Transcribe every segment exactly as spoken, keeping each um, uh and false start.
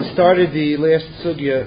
We started the last sugya,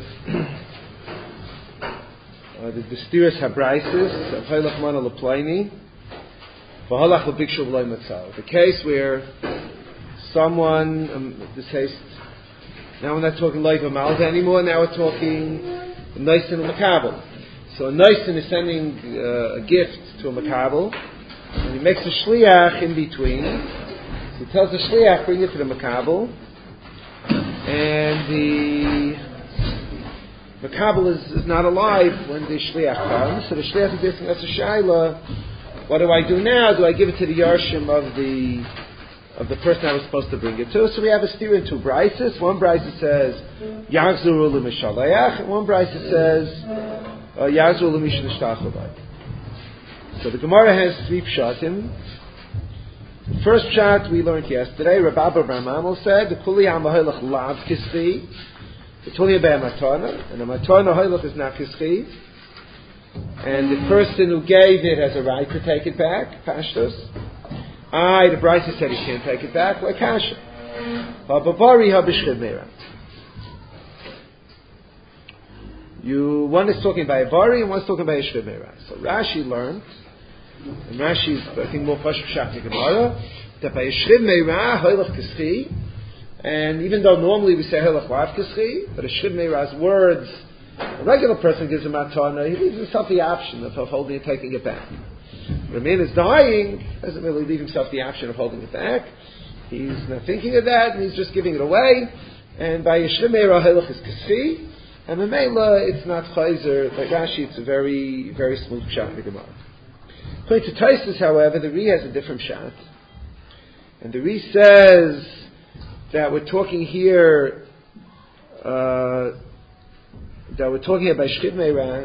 uh, the Distiris Habraisis of Hailach Mana Leplaini, V'halach L'Bikshu V'loi Matzal. The case where someone, um, this case, now we're not talking Leiva Malza anymore, now we're talking Noisin and Makabel. So a Noisin is sending uh, a gift to a Makabel, and he makes a Shliach in between. So he tells the Shliach, bring it to the Makabel. And the Makabel is, is not alive when the Shliach comes. So the Shliach is asking us a Shaila, what do I do now? Do I give it to the Yarshim of the of the person I was supposed to bring it to? So we have a steer in two brises. One brise says, Yachzuru l'mishalayach, and one brise says, Yachzuru l'mishnashtachavai. So the Gemara has three pshatim. The first pshat we learned yesterday, Rabbi Abba Bramamel said, the Kuli HaMahalach Lav Kischi, the Tuli Abba Matana, and the Matana Halach is not Kischi, and the person who gave it has a right to take it back, Pashtos. I, the Brisa said he can't take it back, like Kasha. HaBavari HaBishchiv Meira. You, one is talking by a Bari and one is talking by a Shchiv Meira. So Rashi learned, and Rashi is, I think, more Pashut Pshat Gemara, that by a Shchiv Meira, Halach Kischi, and even though normally we say Halach Lav Kischi, but a Shchiv Meira's words, a regular person gives him Matana, he leaves himself the option of, of holding it, taking it back. When a man is dying, doesn't really leave himself the option of holding it back. He's not thinking of that, and he's just giving it away. And by Yeshlim Meira, Halach is Kasi, and Memela, it's not Chayzer. By Rashi, it's a very, very smooth shot in the Gemara. According to Taisus, however, the Ri has a different shot. And the Ri says that we're talking here, uh, that we're talking about Shchiv Meira,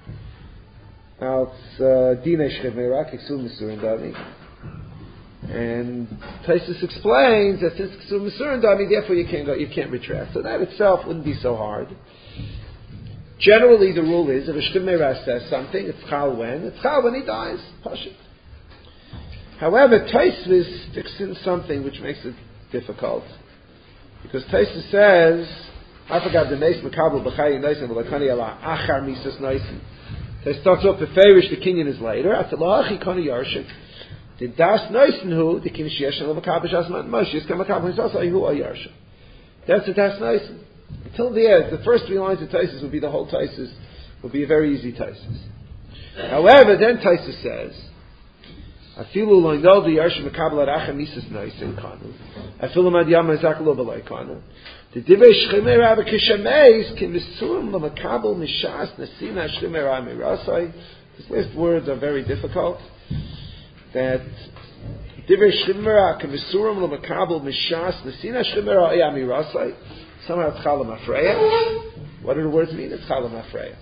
Als Dina Shchiv Meira, Kiksum Misurin Dami. And Taisus explains that since Kiksum Misurin Dami, therefore you can't go, you can't retract. So that itself wouldn't be so hard. Generally, the rule is if a Shchiv Meira says something, it's Chal when? It's Chal when he dies. Pashut. However, Taisus sticks in something which makes it difficult. Because Taisus says, I forgot the Neis Makabel B'chayi Noisin V'lakani Ala Achar Misas Noisin. So it starts off the Farish, the Kinyan is later. Atalachi Kani Yarshik. The Das Noisin Hu, the Kin Shieshan of Makabish Asman Moshe, is Kamakabish Asman Hu a Yarshik. That's the Das Noisin. Until the end, the first three lines of Taisus would be the whole Taisus, would be a very easy Taisus. However, then Taisus says, Afilu lo yol the Yarshik Makabel Aracha Misas Noisin Kanu. Afilu Mad Yama Zakalo Balai Kanu. The Divrei Shchimer Rabbi Kishameis can Misurim L'Makabel Mishas Nesina Shchimer Amirasai. These last words are very difficult. That Divrei Shchimer can Misurim L'Makabel Mishas Nesina Shchimer Amirasai. Somehow it's Chalam Afreya. What do the words mean? It's Chalam Afreya.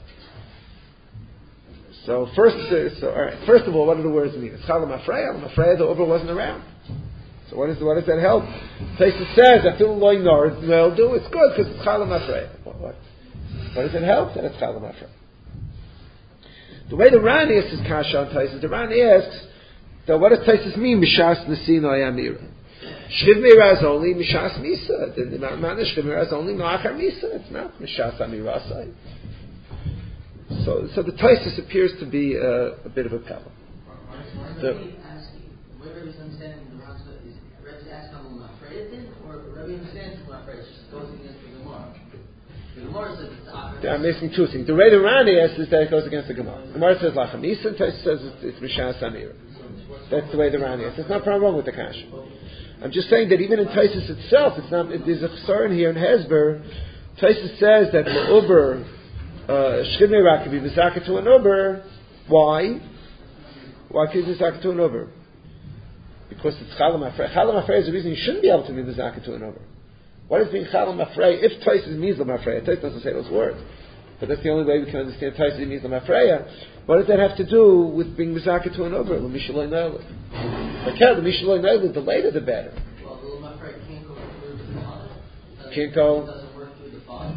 So first, uh, so all right. First of all, what do the words mean? It's Chalam Afreya. Chalam Afreya, the Ober wasn't around. So what, is, what does that help? Taisus says, I feel loy nor they'll do. It's good because it's Chalam Afreya. What, what? What does it help? That it's Chalam Afreya. The way the Ran asks his Kasha on Taisus, the Ran asks, so what does Taisus mean? Mishas Nesina Yamira. Shchiv Meira is only Mishas Misa. The Ma'ana Shchiv Meira is only Ma'achar Misa. It's not Mishas Amirasai. So, so the Taisus appears to be a, a bit of a pebble. So, whether he's understanding the Ran is Rebbe asking him what Afreya did, or Rebbe understands what Afreya just goes against the Gemara. The Gemara says it's Afreya. Yeah, I'm asking two things. The way the Ran asks is that it goes against the Gemara. The Gemara says Lachamisa, and Taisus says it's, it's Mishas Amira. That's the way the Ran asks. There's no problem wrong with the Kasha. I'm just saying that even in Taisus itself, it's not. It, there's a chsaron here in Hezber. Taisus says that the Uber Shchiv Meira can be Mizaka to an Uber. Why? Why can it be Mizaka to an Uber? Because it's Chalam Afrei. Chalam Afrei is the reason you shouldn't be able to be Mizaka to an Uber. What is being Chalam Afrei? If Taisus means Lam Afrei, Taisus doesn't say those words. But that's the only way we can understand Taisus means Lam Afrei. What does that have to do with being Mizaka to an Uber? Lam Mishaloi Nailit. Okay, Lam Mishaloi Nailit, the later the better. Well, the Lam Afrei can't go through the father. Can't go. It doesn't work through the father.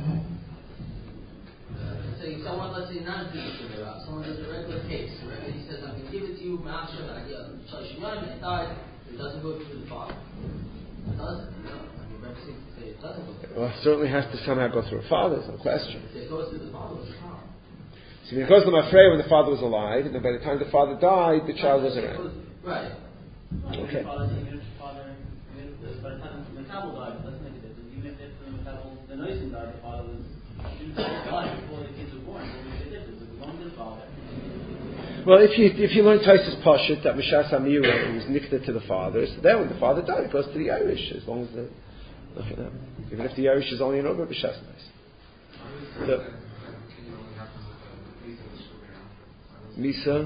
So if someone, let's say, not do the Shchiv Meira, someone does a regular case, right? He says, I'm going to give it to you, Ma'asher, I died. It doesn't go through the father. It doesn't. You know, I mean, Rebbe seems to say it Well, it certainly has to somehow go through a father, there's no question. It goes through the father was a child. See, it goes to Mafreya when the father was alive, and then by the time the father died, the child was around. Right. Okay. Father, even if the father, even if the, by the time the Makabel died, let's make it different. Even if the Makabel, the Noisim died, the father was, even if he died before the kids were born, it would make a difference. It belonged to the father. Well, if you if you learn Taisus Pashut that Mishas Amira was nikta to the father, so then when the father died, it goes to the Irish as long as the look at them. Even if the Irish is only an over Mishas nice. So, Misa.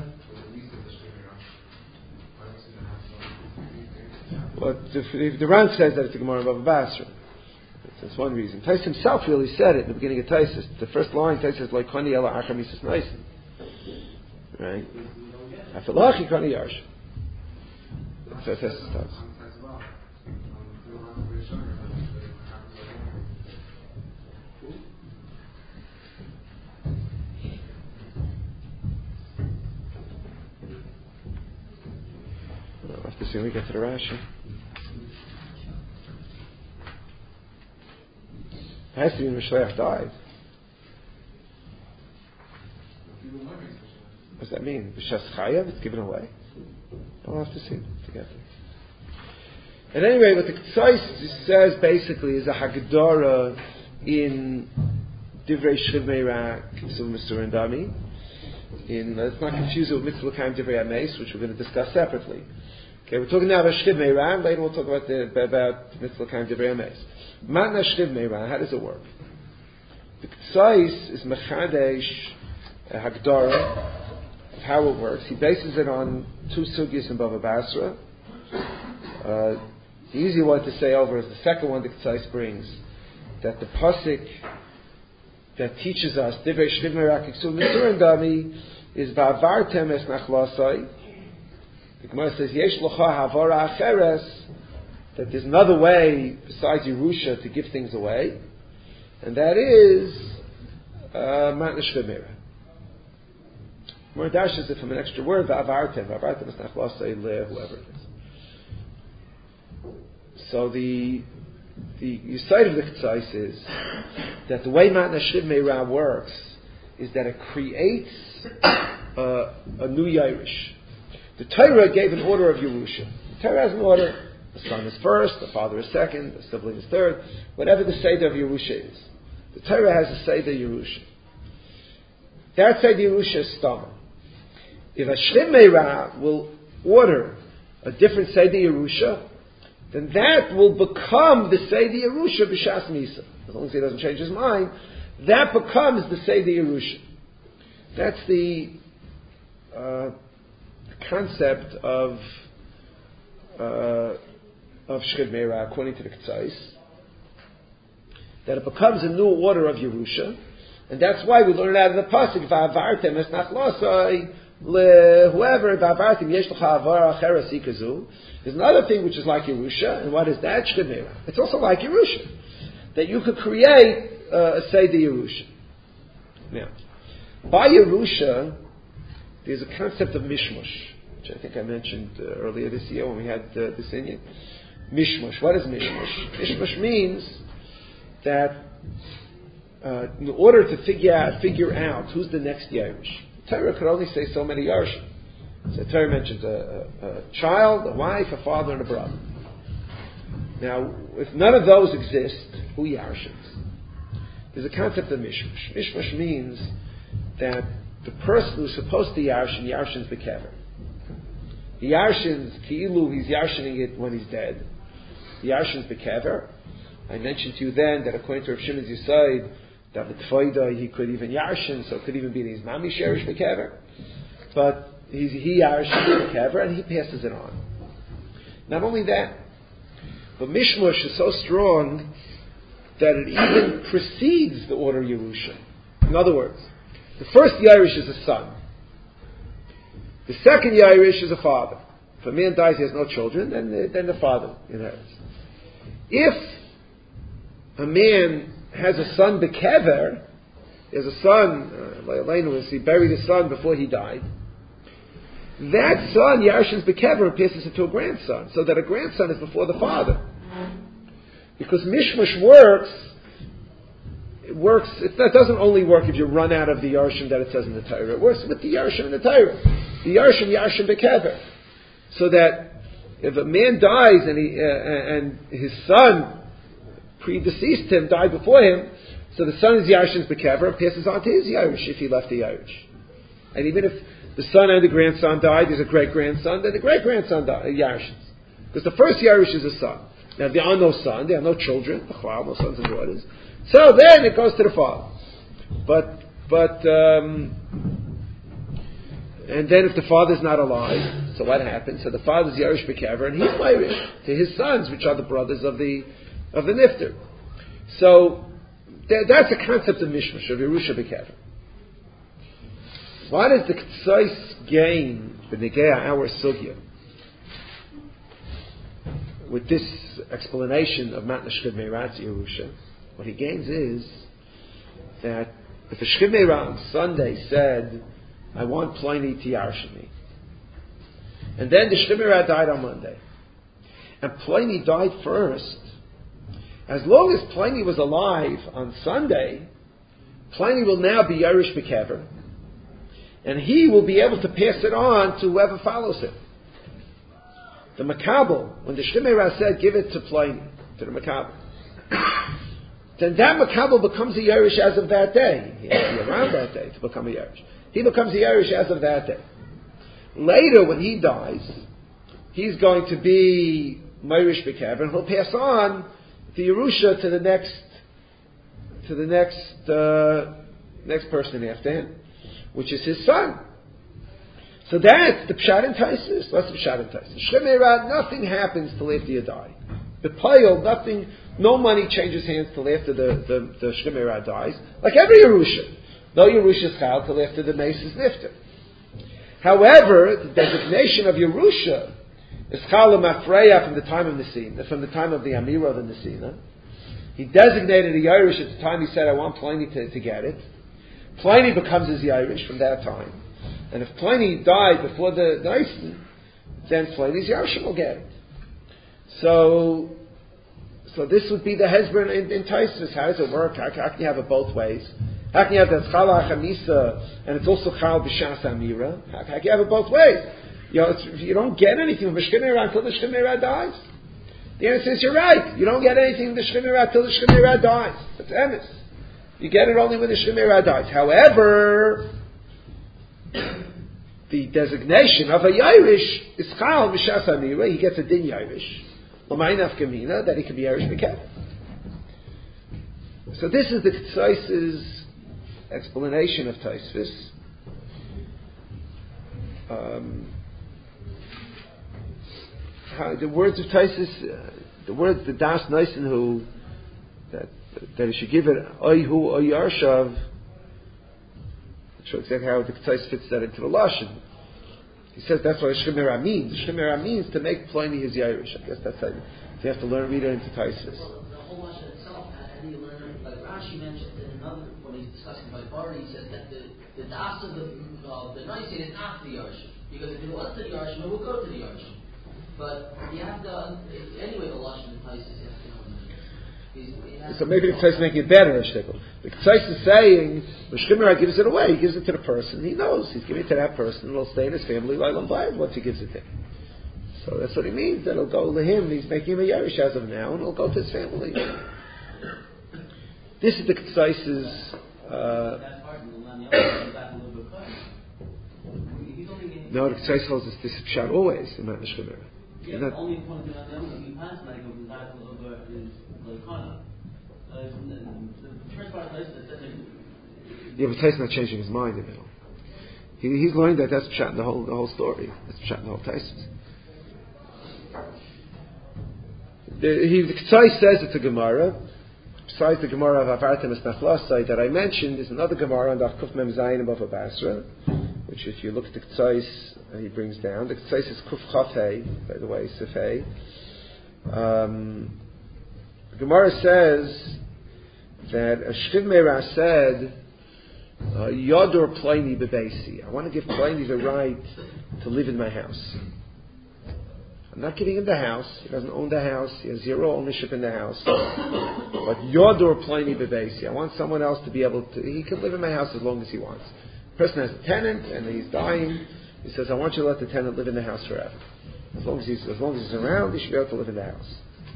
Well, the, the Ran says that it's a Gemara of Basra. That's one reason. Tais himself really said it in the beginning of Taisus. The first line, Tais says, like Kani Ela Achar Misas Naisim. Right? Afalachi Kani Yarsh. So Taisus starts. We'll have to see when we get to the Rashi. It has to be when Mishleach died. What does that mean? B'shas Chayav, it's given away? I'll have to see together. At any rate, what the Ketzais says basically is a Haggadah in Divrei Shchiv Meirah, K'suv Mesur and Dami. In, let's not confuse it with Mitzvah L'Kaim Divrei Ames, which we're going to discuss separately. Okay, we're talking now about Shchiv Meirah, and later we'll talk about the about Mitzvah L'Kaim Divrei Ames. Matna Shchiv Meirah, how does it work? The Ketzais is Mechadesh a Haggadah of how it works. He bases it on two sugyas in Bava Basra. Uh, the easy one to say over is the second one the Ketzais brings, that the pasuk that teaches us Divrei Shchiv Meirah K'suv Mesur and Dami is Va'avartem es Nachlasai. The Gemara says Yesh Locha Havara Acheres, that there's another way besides Yerusha to give things away, and that is Matna Shchiv Meirah. More dashes it from an extra word, Va'avartem. Va'avartem es Nachlasai le whoever it is. So the the side of the Ketzais is that the way Matna Shchiv Meirah works is that it creates uh, a new Yairish. The Torah gave an order of Yerusha. The Torah has an order. The son is first, the father is second, the sibling is third. Whatever the Seder of Yerusha is. The Torah has a Seder Yerusha. That Seder Yerusha is Stama. If a Shchiv Meirah will order a different Seder Yerusha, then that will become the Seder Yerusha b'Shas Misa. As long as he doesn't change his mind, that becomes the Seder Yerusha. That's the uh, concept of uh, of Shchiv Meirah according to the Ketzais. That it becomes a new order of Yerusha, and that's why we learn out of the pasuk Va'avartem es Nachlasai le whoever Va'avartem yesh l'cha avara acheres ikazu. There's another thing which is like Yerusha, and what is that? Shchiv Meirah. It's also like Yerusha, that you could create uh, a Seder Yerusha. Now, by Yerusha, there's a concept of mishmush, which I think I mentioned uh, earlier this year when we had uh, this Inyan. Mishmush. What is mishmush? Mishmush means that uh, in order to figure out, figure out who's the next Yerush, Torah could only say so many Yerushim. So Torah mentions a, a, a child, a wife, a father, and a brother. Now, if none of those exist, who Yarshins? There's a concept of mishmush. Mishmush means that the person who's supposed to Yarshin, Yarshins bekever. The Yarshins, Ki'ilu, he's Yarshining it when he's dead. The Yarshins bekever. I mentioned to you then that according to Rav Shimon's Yisayid, that with Tfoida he could even Yarshin, so it could even be his Mami Sherish bekever. But he's, he Yarshin bekever, and he passes it on. Not only that, but Mishmush is so strong that it even precedes the order of Yerusha. In other words, the first Yairish is a son. The second Yairish is a father. If a man dies, he has no children, then the, then the father inherits. If a man has a son bekever, he has a son, uh, he buried his son before he died, that son, Yarshin's bekever, passes into a grandson, so that a grandson is before the father. Because mishmash works, it works, it doesn't only work if you run out of the Yarshim that it says in the Torah. It works with the Yarshim in the Torah. The Yarshim, Yarshim bekever. So that if a man dies and he, uh, and his son predeceased him, died before him, so the son is Yarshim's bekever, passes on to his Yarush if he left the Yarush. And even if the son and the grandson died, there's a great-grandson, then the great-grandson died, Yarshim's. Because the first Yarush is a son. Now there are no sons, there are no children, no sons and daughters. So then it goes to the father. But, but, um, and then if the father's not alive, so what happens? So the father's Yarush bekever, and he's Irish to his sons, which are the brothers of the, of the Nifter. So, th- that's the concept of Mishmash, of Yerusha bekever. What is the Ktsais gain, B'negea, our sugya, with this explanation of Matna Shchid Meirat Yerusha? What he gains is that if a Shchid Meirat on Sunday said, I want Pliny to Yarsh me, and then the Shchid Meirat died on Monday, and Pliny died first, as long as Pliny was alive on Sunday, Pliny will now be Yerush Bekever, and he will be able to pass it on to whoever follows him. The Makabel, when the Shchid Meirat said, give it to Pliny, to the Makabel, then that Makabel becomes a Yerush as of that day. He has to be around that day to become a Yerush. He becomes a Yerush as of that day. Later, when he dies, he's going to be Meirish Bekever, and he'll pass on the Yerusha to the next, to the next, uh, next person after him, which is his son. So that's the Pshat and Taisus. What's the Pshat and Taisus? Shchid Meirat, nothing happens till after you die. The Payel, nothing, no money changes hands till after the, the, the Shchid Meirat dies. Like every Yerusha. No Yerusha is chal till after the Mace is Nifter. However, the designation of Yerusha is chal Mafreya from the time of Nesina, from the time of the Amira of the Nesina. He designated a Yerush at the time he said, I want Pliny to, to get it. Pliny becomes his Yerush from that time. And if Pliny died before the Nisan, then Pliny's Yerushim will get it. So, so this would be the Hezbollah in, in Taisus. How does it work? How, how can you have it both ways? How can you have that Chal HaChamisa and it's also Chal B'Shas Amira? How, how can you have it both ways? You know, it's, you don't get anything from the Shchid Meirat until the Shchid Meirat dies. The answer is you're right. You don't get anything from the Shchid Meirat until the Shchid Meirat dies. That's emes. You get it only when the Shchid Meirat dies. However, the designation of a Yerush is Chal B'Shas Amira. He gets a Din Yerush. L'maynaf Kamina, that he can be Yerush B'Kev. So this is the Ktsai's explanation of Taisvis. Um, how, the words of Taisus, uh, the words, the Das Neisen who, that, that he should give it, Oyhu Oyarshav, not sure exactly how the Ktsais fits that into the Lashon. He says that's what Shchid Meirat means. Shchid Meirat means to make Pliny his Yerush. I guess that's how you, you have to learn, read it into Taisus. Well, the whole Lashon itself, how do you learn it? Like Rashi mentioned in another, when he's discussing by party, he says that the, the Das of the, uh, the Nicaea is not the Yarshim. Because if it was to the Yarshim, it would go to the Yarshim. But you have to, anyway, the Lashon in Taisus, you have to know. So maybe the Ktsais making it better, Shtickle. The Ktsais is saying, the Shchid Meirat gives it away, he gives it to the person, he knows, he's giving it to that person, it'll stay in his family, L'olam Vayed, once he gives it to him. So that's what he means, that it'll go to him, he's making him a Yerush as of now, and it'll go to his family. This is the Ktsais' uh, no, the Ktsais holds this, this Pshat always, in Matna Shchid Meirat. Yeah, the only point that I know he passed like of the title over is Loikana. The first part of the says that. Yeah, but Taisus not changing his mind in the middle. He, he's learned that that's Pshat in the whole the whole story. That's Pshat in the whole Taisus. The, he, the Ktsai says it's a Gemara. Besides the Gemara of Avartim Esnachlasai that I mentioned, there's another Gemara on the Kuf Mem Zayin above a Basra, which if you look at the Ktsais, uh, he brings down. The Ktsais is Kuf Chafei, by the way, Sifei. Um, the Gemara says that a Shchid Meirat said, Yodur Pliny Bebeisi. I want to give Pliny the right to live in my house. I'm not giving him the house. He doesn't own the house. He has zero ownership in the house. But Yodur Pliny Bevesi. I want someone else to be able to, he can live in my house as long as he wants. The person has a tenant and he's dying. He says, I want you to let the tenant live in the house forever. As long as he's, as long as he's around, he should be able to live in the house.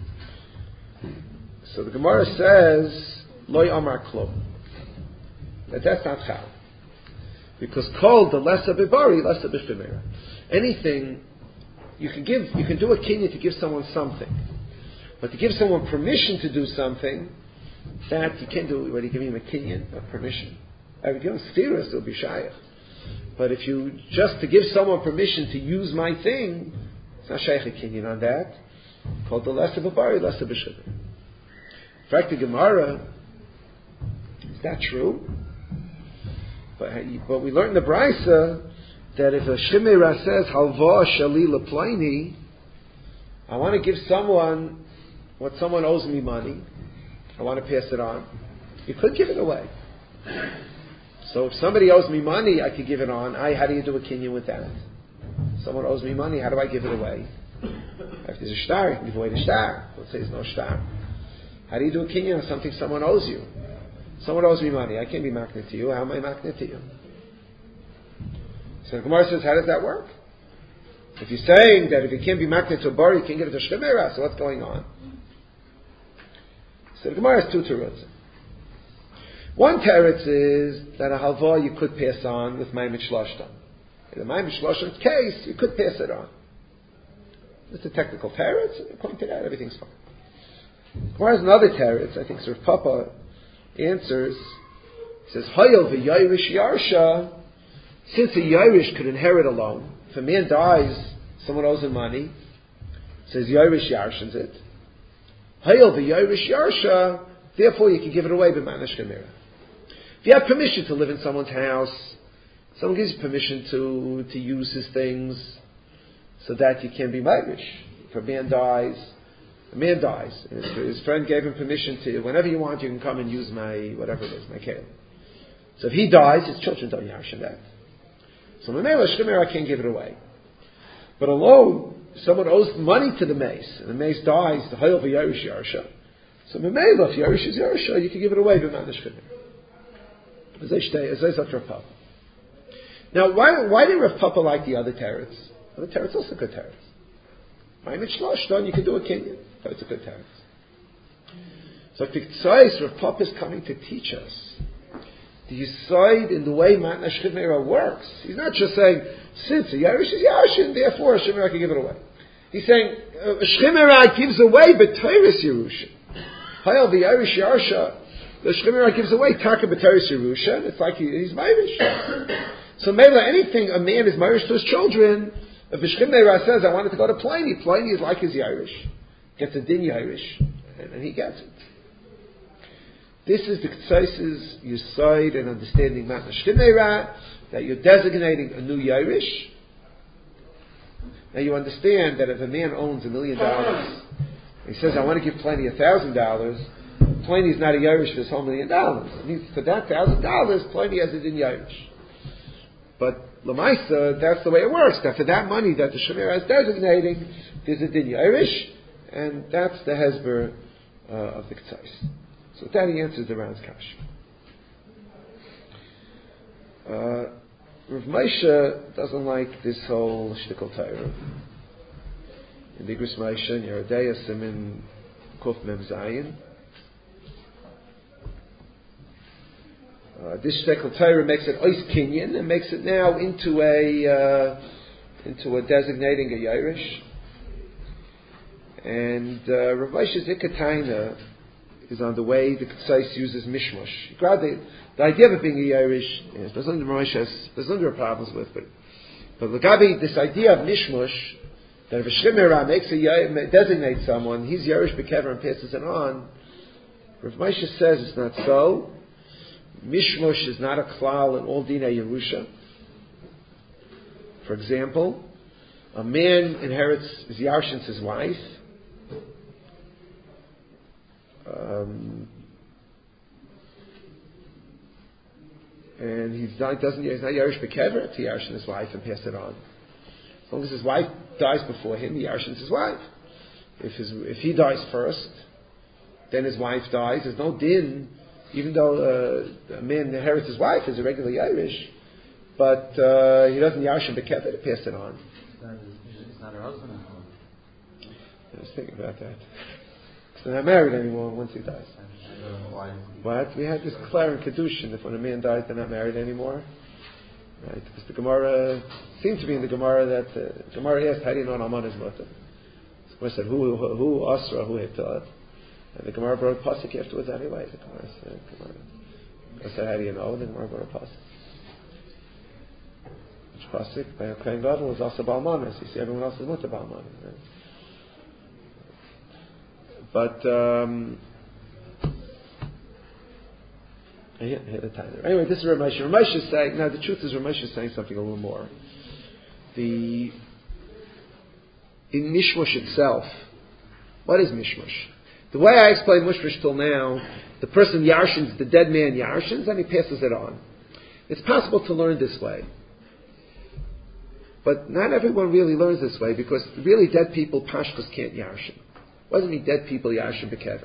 So the Gemara says, Loi Amar Klum. That that's not how. Because called the lesser bibari, lesser b'shemera. Anything you can give, you can do a kinyan to give someone something, but to give someone permission to do something, that you can't do. When you give him a kinyan, a permission, if you give him steerus, it'll be shayach. But if you just to give someone permission to use my thing, it's not shayach a kinyan on that. Called the lesser bibari, lesser b'shemera. In fact, the Gemara, is that true? But, but we learned in the Brisa that if a Shemira says, Halva Shali Leplaini, I want to give someone what someone owes me money, I want to pass it on, you could give it away. So if somebody owes me money, I could give it on. I, how do you do a kinyan with that? Someone owes me money, how do I give it away? If there's a shtar, you can give away the shtar. Let's say there's no shtar. How do you do a kinyan on something someone owes you? Someone owes me money. I can't be makneh to you. How am I makneh to you? So the Gemara says, how does that work? If you're saying that if you can't be makneh to a bar, you can't give it to Shemera, so what's going on? So the Gemara has two terutzim. One teretz is that a halva you could pass on with Maimed Shloshtan. In the Maimed Shloshtan's case, you could pass it on. It's a technical teretz, and according to that, everything's fine. The Gemara has another teretz, I think Sir Papa answers, he says, Hayel v'yayrish yarsha, since a yayrish could inherit alone, if a man dies, someone owes him money, says yayrish yarshans it. Hayel v'yayrish yarsha, therefore you can give it away b'manash gemira. If you have permission to live in someone's house, someone gives you permission to, to use his things, so that you can be yayrish. If a man dies, A man dies. His, his friend gave him permission to, whenever you want, you can come and use my, whatever it is, my kale. So if he dies, his children don't yarshin that. So Mamela Shemera can't give it away. But alone, someone owes money to the mace, and the mace dies, the Hayel v'Yarish Yarsha. So Mamela, if Yarish is Yarsha, you can give it away b'Manash Shemera. As they say, as they say Rav Papa. Now, why, why did Rav Papa like the other teretz? The other teretz also good teretz. Maimed Shloshtan, you can do a kinyan. That's a good teretz. So Tiktzais, Rav Papa is coming to teach us the Yisod in the way Matna Shemera works. He's not just saying, since a Yarish is Yashin, therefore a Shemera can give it away. He's saying, a Shemera gives away B'Teiris Yerusha. Hayal the Yarish Yarsha, the Shemera gives away Taka B'Teiris Yerusha, and it's like he, he's Irish. So Mela, anything a man is Irish to his children, if a Shemera says, I wanted to go to Pliny, Pliny is like his Irish. Gets a din Irish, and, and he gets it. This is the Ktsais's Yisod and understanding Matna Shemera, that you're designating a new Irish. Now you understand that if a man owns a million dollars, he says, I want to give Pliny a thousand dollars, Pliny is not a Irish for his whole million dollars. For that thousand dollars, Pliny has a din Irish. But Lamaisa, that's the way it works. That for that money that the Shemera is designating, there's a din Irish, and that's the Hezber uh, of the Ktsais. So that he answers the Ran's Kash. Uh, Rav Moshe doesn't like this whole shtickle Torah. In the Igros Moshe, in Yerodea Simin Kuf Mem Zayin. Uh, this shtickle Torah makes it Ois Kinyan and makes it now into a uh, into a designating a Irish. And uh, Rav Moshe's Ikataina is on the way the Ktsais uses mishmush. The, the idea of it being a Irish, yes, there's under Rav Moshe, there's under problems with, but but Lagabi, this idea of mishmush, that if a Shemera makes a designates someone, he's Irish Bekever and passes it on. Rav Moshe says it's not so. Mishmush is not a klal in all Dinei Yerusha. For example, a man inherits his Yarshins his wife. Um, and he's not, doesn't, he's not Yerush Bekever to Yarshin his wife and pass it on. As long as his wife dies before him, he yarshins his wife. If his, if he dies first, then his wife dies. There's no din, even though uh, a man inherits his wife is a regular Irish, but uh, he doesn't yarshim bekever to pass it on. It's not her husband anymore. I was thinking about that. They're not married anymore once he dies. Why? What? We had this Clara and Kedushin, if when a man dies, they're not married anymore. Right? Because the Gemara seemed to be in the Gemara that the Gemara asked, how do you know an Alman is mutter? The Gemara said, who, who, who Asra, who Heptalat? And the Gemara brought a pasuk afterwards anyway. The Gemara said, Gemara. I said, how do you know? And the Gemara brought a pasuk. Which pasuk? By a Kohen Gadol was also Balmanas. You see, everyone else is mutter Balmanas. Right? But um, I hit the time there. Anyway, this is Ramesh. Ramesh is saying, now the truth is Ramesh is saying something a little more. The in Mishmush itself, what is Mishmush? The way I explained Mishmush till now, the person yarshins, the dead man yarshins, and he passes it on. It's possible to learn this way. But not everyone really learns this way, because really dead people, pashtus, can't yarshin. What does it mean, dead people yarshin bekever?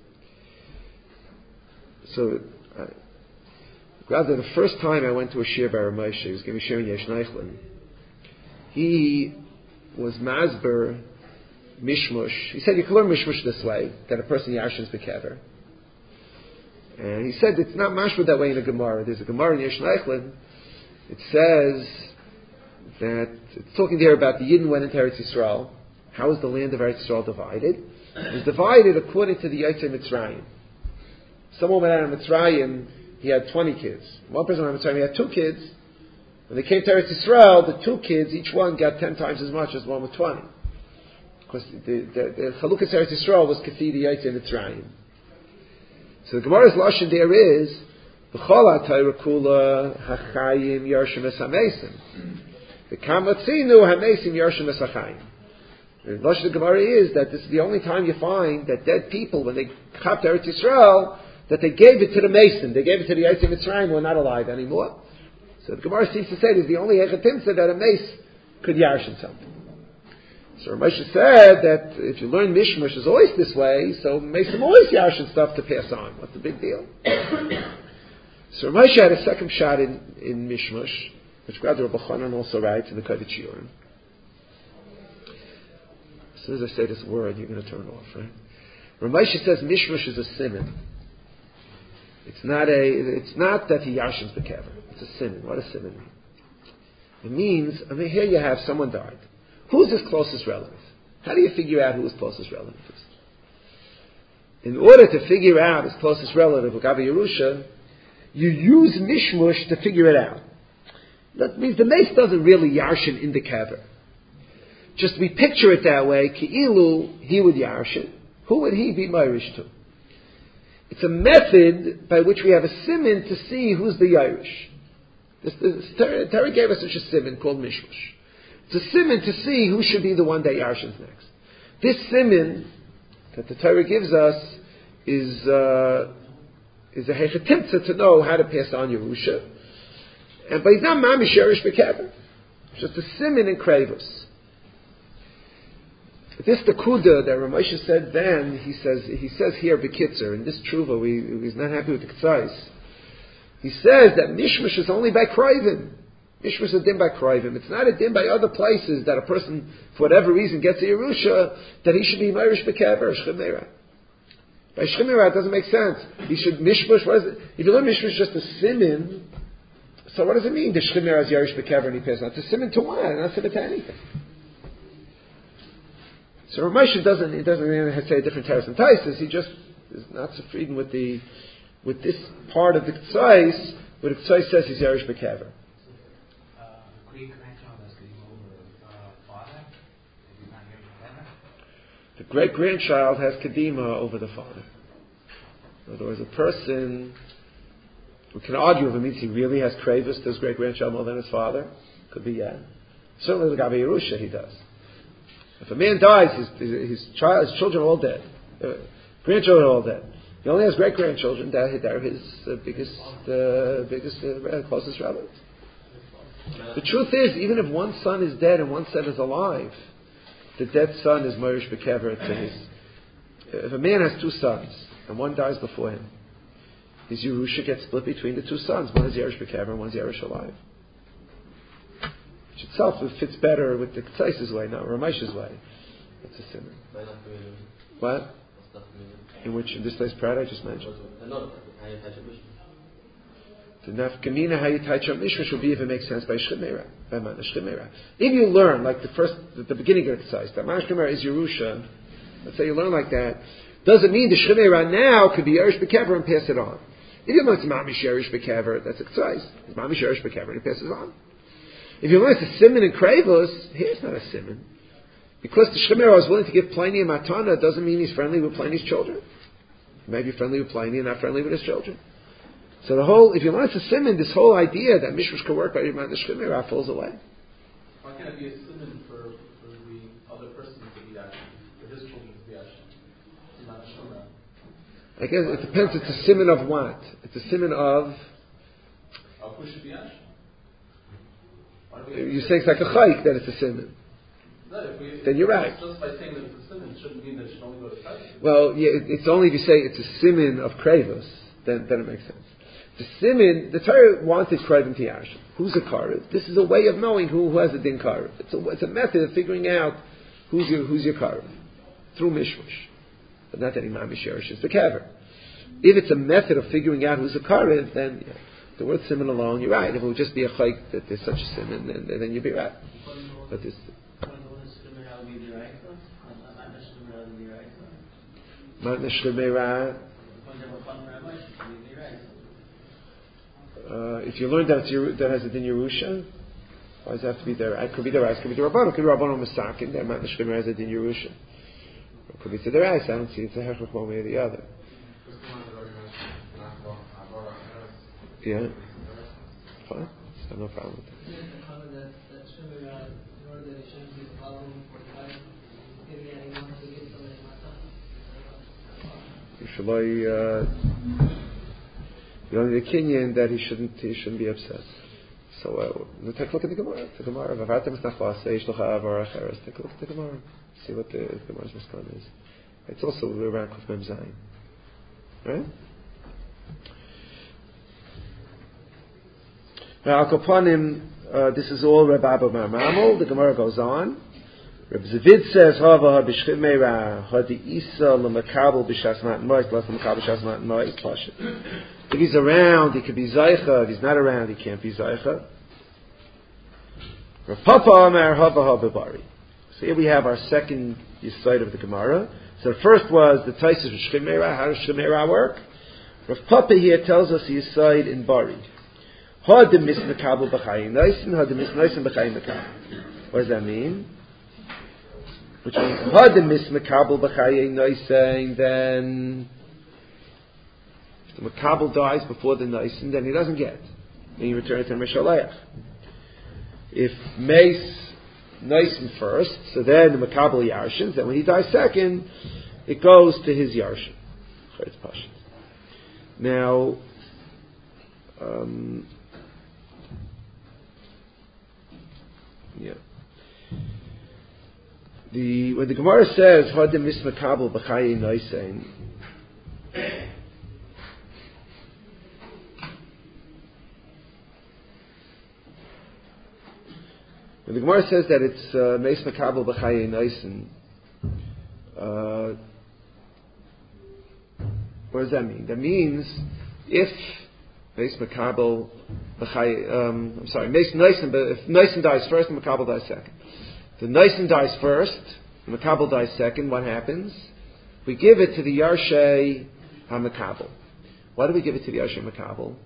So, uh, rather, the first time I went to a shir by Ramosha, he was giving me shir in Yesh Neichlin. He was masber mishmush. He said you can learn mishmush this way, that a person yarshins bekever. And he said it's not mashma that way in the Gemara. There's a Gemara in Yesh Neichlin. It says that it's talking there about the Yidden went into Eretz Yisrael. How is the land of Eretz Yisrael divided? It was divided according to the Yotzei Mitzrayim. Someone went out of Mitzrayim, he had twenty kids. One person went out of Mitzrayim, he had two kids. When they came to Eretz Yisrael, the two kids, each one got ten times as much as one with twenty. Because the, the, the Chalukas Eretz Yisrael was Kafi the Yotzei Mitzrayim. So the Gemara's Lashon there is, B'chol ha'Torah kula ha'chayim yarshim es ha'mesim. V'kamatzinu ha'mesim yarshim es ha'chayim. The Lashon of the Gemara is that this is the only time you find that dead people, when they come to Eretz Yisrael, that they gave it to the Mason, they gave it to the Yotzei Mitzrayim, who are not alive anymore. So the Gemara seems to say this is the only Echetimsa that a Mace could yarshin something. So Ramesh said that if you learn Mishmush is always this way, so Mason always yarshin stuff to pass on. What's the big deal? So Ramesh had a second shot in, in Mishmush, which Rabbi Chanan also writes in the Kodesh Yorim. As soon as I say this word, you're going to turn off, right? Ramesh says Mishmush is a siman. It's not a. It's not that he yarshins bekever. It's a siman. What does siman mean? It means, I mean, here you have someone died. Who's his closest relative? How do you figure out who his closest relative is? In order to figure out his closest relative, Gabi Yerusha, you use Mishmush to figure it out. That means the mace doesn't really yarshin in the kever. Just we picture it that way, Ki'ilu, he would yarshin. Who would he be Irish to? It's a method by which we have a siman to see who's the Irish. This, this, Terry gave us such a siman called Mishmush. It's a siman to see who should be the one that yarshins next. This siman that the Torah gives us is uh, is a hechetimtza to know how to pass on Yerusha. And but he's not mamish Yerush bekever. It's just a siman in kravus. This the kuda that Ramosha said then, he says he says here bekitzer, in this truva, we, he's not happy with the k'tzais. He says that mishmush is only by krivim. Mishmush is a din by krivim. It's not a din by other places that a person, for whatever reason, gets a Yerusha, that he should be Irish bekever, shchemera. By shchemera, it doesn't make sense. He should mishmush, what is it? If you learn mishmush just a simin, so what does it mean, the shchemera is Irish bekever and he passes on? It's a simin to what? Not a simin to anything. So Ramosha doesn't, he doesn't even say a different terrace and taisis. He just is not so freedom with the, with this part of the K'tzais, where the K'tzais says he's Irish bekever. Uh, the great grandchild has Kedima over uh, father. Is he not Irish bekever? The great grandchild has Kedima over the father. In other words, a person, we can argue if it means he really has kravis to his great grandchild more than his father. Could be, yeah. Certainly the Gabi Yerusha he does. If a man dies, his, his, his child, his children are all dead. Uh, grandchildren are all dead. He only has great grandchildren. That are his uh, biggest, uh, biggest, uh, closest relatives. The truth is, even if one son is dead and one son is alive, the dead son is Morish Bekever to his. If a man has two sons and one dies before him, his Yerusha gets split between the two sons. One is Yerush Bekever and one is Yerush alive. Which itself fits better with the Ktsais's way, not Ramesh's way. That's a simon. What? In which, in this place, Prat I just mentioned. The nafkamina how you touch up mishmash will be if it makes sense by shchimera, by mana shchimera. If you learn like the first, the, the beginning of the exercise, that mana shchimera is Yerusha. Let's say you learn like that. Doesn't mean the shchimera now could be Yerush Bekever and pass it on. If you learn it's mamish Yerush Bekever, that's exercise. It's mamish Yerush Bekever and it passes on. If you learn it's a simon and kravos, here's not a simon. Because the shchimera was willing to give Pliny a matana, doesn't mean he's friendly with Pliny's children. He may be friendly with Pliny and not friendly with his children. So the whole, if you learn it's a simon, this whole idea that mishmash could work by the shchimera falls away. Why can't it be a simon for, for the other person to be action, for his children to be action? Not a shchimera. I guess it depends. It's a simon of what? It's a simon of. Of who should be action? You say it's like a chayk that it's a simon. No, if we, then you're right. Just by saying that it's a simon, it shouldn't mean that it should only go to chayk. Well, yeah, it, it's only if you say it's a simon of kravos, then then it makes sense. The simon, the Torah wanted kravim tiyash. Who's a karev? This is a way of knowing who, who has a din karev. It's a it's a method of figuring out who's your who's your karev through mishmush, but not any mamish yerush is the kaver. If it's a method of figuring out who's a karev, then yeah, the word simon alone, you're right. If it would just be a chayk that there's such a simon, then, then you'd be right. But this. Matna shchimera. Uh, if you learn that it's Yeru, that has a din Yerusha, why does it have to be there? It could be the rice, could be the Rabbanon, it could be Rabbanon Masakin, that Matna Shchimera has a din Yerusha. It could be to the rice, I don't see it's a hechach one way or the other. Yeah. Fine. I have no problem with that. You should uh, the only the Kenyan that he shouldn't he shouldn't be upset. So uh, we'll take a look at the Gemara. The Gemara. Take a look at the Gemara. See what the, the Gemara's maskana is. It's also around Kuf Mem Zayin. Right? Now, Al Kapanim, uh, this is all Reb Abba Mar Mamel. The Gemara goes on. Reb Zavid says, Hava ha b'shchim meira, ha di isa l'makabel b'shas matan mois, l'as l'makabel b'shas matan mois, pashit. If he's around, he could be zaycha. If he's not around, he can't be zaycha. Rav Papa Amar Hava ha b'bari. So here we have our second side of the Gemara. So the first was the Taisus of Shchim meira. How does Shchim meira work? Rav Papa here tells us the side in Bari. Ha de mismakabel b'chayim noisin, ha de misnoisin b'chayim makabel. What does that mean? Which means, had the mismakabel b'chayei noisin, then if the makabel dies before the noisin, then he doesn't get. Then you return it to Meshaleach. If Mace noisin first, so then the makabel yarshins, then when he dies second, it goes to his yarshin. Now, um, yeah. The, when the Gemara says Hadim Mismakabel B'chayi Noisein, when the Gemara says that it's uh, Meis Makabel B'chayi Noisein, uh, what does that mean? That means if Meis Makabel B'chayi, um, I'm sorry, Meis Noisein, but if Noisein dies first and Makabel dies second. The Noisin dies first, the Makabel dies second, what happens? We give it to the Yarshay HaMakabel. Why do we give it to the Yarshay HaMakabel?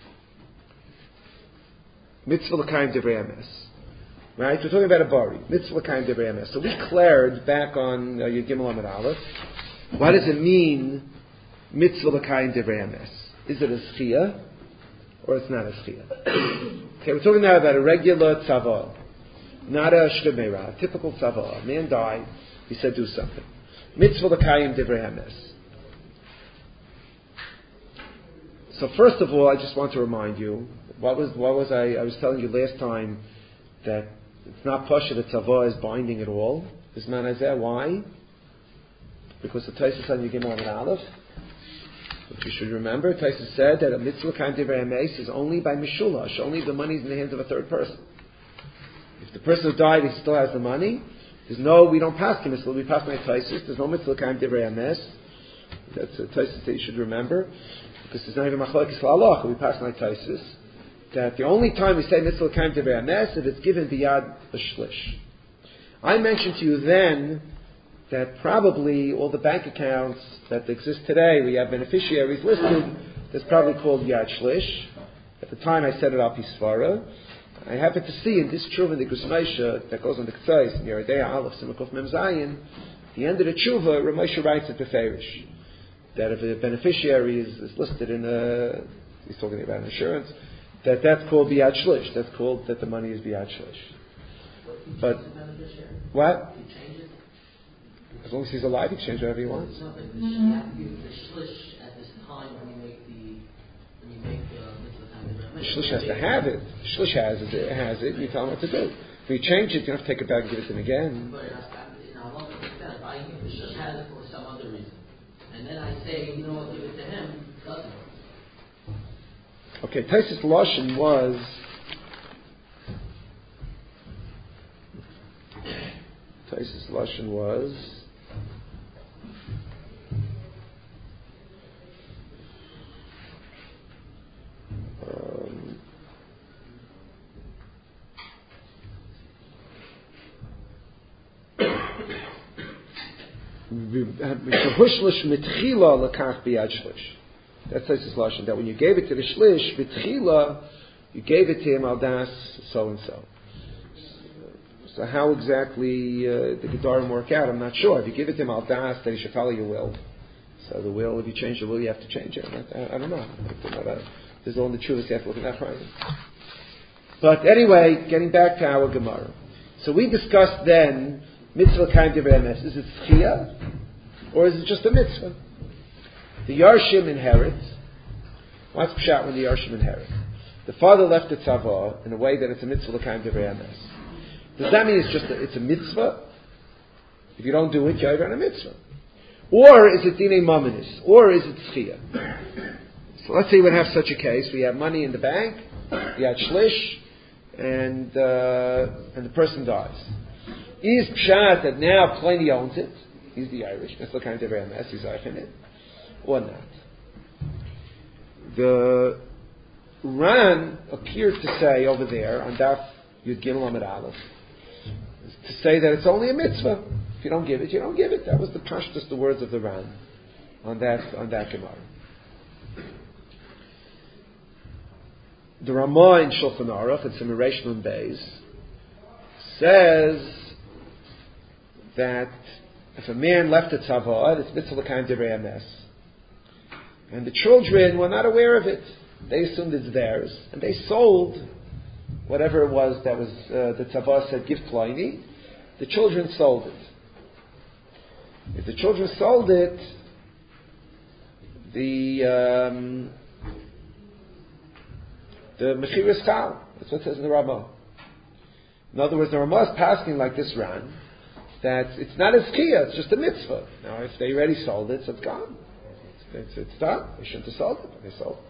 Mitzvah L'Kayim Divrei Emes. Right? We're talking about a Bari. Mitzvah L'Kayim Divrei Emes. So we declared back on uh, Yud Gimel Amud Aleph, what does it mean, Mitzvah L'Kayim Divrei Emes? Is it a Schiyah, or it's not a Schiyah? Okay, we're talking now about a regular tzavah. Not a shchimera, a typical tzavah. A man died, he said do something. Mitzvah l'kayim divrei emes. So first of all, I just want to remind you, what was what was I, I was telling you last time that it's not pasha that tzavah is binding at all. Bisman Hazeh. Why? Because the Taisus on Yigim Amud Aleph, which you should remember, Taisus said that a mitzvah kind of Emes is only by Mishulash, only if the money is in the hands of a third person. If the person who died, he still has the money, there's no, we don't pass the mitzvah, we pass my Taisus, there's no mitzvah kind of Emes. That's a Taisus that you should remember, because there's not even Machlokes La'alach, we pass my Taisus, that the only time we say mitzvah kind of Emes if it's given biyad l'shlish. I mentioned to you then that probably all the bank accounts that exist today, we have beneficiaries listed, that's probably called Yad Shlish. At the time I set it up Hisvara. I happen to see in this Tshuva in the Gusmaisha that goes on the K'tzais, in Yeridei Aleph, Simukov Mem Zayin, the end of the Tshuva, Ramesha writes it Beferish. That if a beneficiary is, is listed in a, he's talking about insurance, that that's called Biyad Shlish. That's called that the money is Biyad Shlish. But, what? As long as he's alive, he can change whatever he wants. No, but you have to give the shlish at this time when you make the when you make the mitzvah time. The shlish has to have it. The shlish has it. Has it. You tell him what to do. If you change it, you have to take it back and give it to him again. But you know, I want to understand. If I think the shlish has it for some other reason, and then I say, you know what, give it to him, it doesn't. Okay, Taisus Lashon was. Taisus Lashon was. Um, That's Taisus Lashon. That when you gave it to the shlish, v'tchila, you gave it to him al das so and so. So how exactly uh, the Gedarim work out? I'm not sure. If you give it to him al das, then he should follow your will. So the will, if you change the will, you have to change it. I, I, I don't know. There's all in the truth. You have to look at that Friday. But anyway, getting back to our Gemara. So we discussed then mitzvah kind of emes. Is it schia or is it just a mitzvah? The Yarshim inherit. What's pshat when the Yarshim inherit? The father left the tzavah in a way that it's a mitzvah kind of emes. Does that mean it's just a, it's a mitzvah? If you don't do it, you're on a mitzvah. Or is it dinei maminis? Or is it schia? So let's say we have such a case. We have money in the bank, we have shlish, and uh, and the person dies. Is pshat that now Pliny owns it? He's the Irish. That's the kind of emes. He's in it, or not? The Ran appeared to say over there on Daf Yud Gimel Amud Aleph to say that it's only a mitzvah. If you don't give it, you don't give it. That was the pashtus, the words of the Ran on that on that Gemara. The Ramah in Shulchan Aruch, it's in Reish Nun Beis, says that if a man left a tzavah, it's mitzvah l'kaim divrei emes, and the children were not aware of it. They assumed it's theirs, and they sold whatever it was that was uh, the tzavah said give Pliny. The children sold it. If the children sold it, the um, the mechir is chal. That's what it says in the Ramah. In other words, the Ramah is passing like this Ran, that it's not a schia, it's just a mitzvah. Now, if they already sold it, so it's gone. It's, it's, it's done. They shouldn't have sold it, but they sold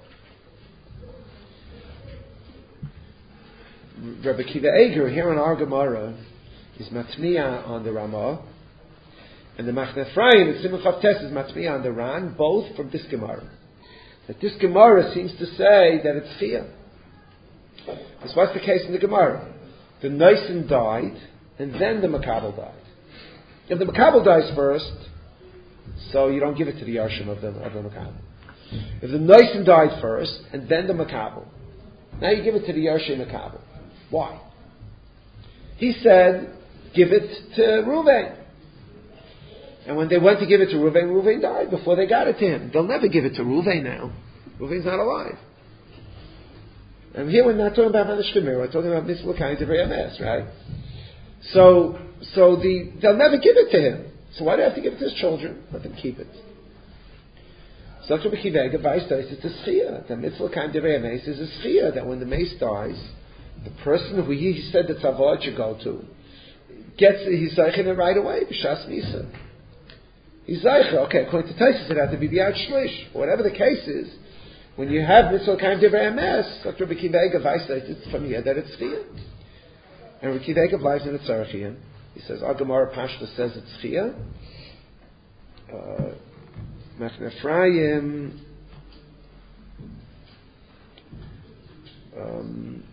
it. Rabbi Kiva Eger here in our Gemara is matmiya on the Ramah, and the Machne Ephraim and Simon Chavtes is matmiya on the Ran, both from this Gemara. That this Gemara seems to say that it's schia. This was the case in the Gemara. The Nisan died, and then the Makabel died. If the Makabel dies first, so you don't give it to the Yarshim of the, of the Makabel. If the Nisan died first, and then the Makabel, now you give it to the Yarshim Makabel. Why? He said, give it to Reuven. And when they went to give it to Reuven, Reuven died before they got it to him. They'll never give it to Reuven now. Reuven's not alive. And here we're not talking about Manashkemir, we're talking about Mitzvah L'Kaim Divrei Emes, right? So, so the, they'll never give it to him. So why do they have to give it to his children? Let them keep it. So Doctor B'Kivega advised us, it's a schia. The Mitzvah L'Kaim Divrei Emes is a schia, that when the mace dies, the person who he said the tzavah should go to, gets, he's zeichen it right away, b'shas misa. He's zeichen, okay, according to Taisus, it had to be b'yad shlish. Whatever the case is, when you have mitzvah kaim divrei emes, Doctor Rabbi Akiva Eiger weiss from here that it's chiyah. And Rabbi Akiva Eiger lies in the tzarechiyim. He says, our Gemara Pashta says it's chiyah. Machne Ephraim, um,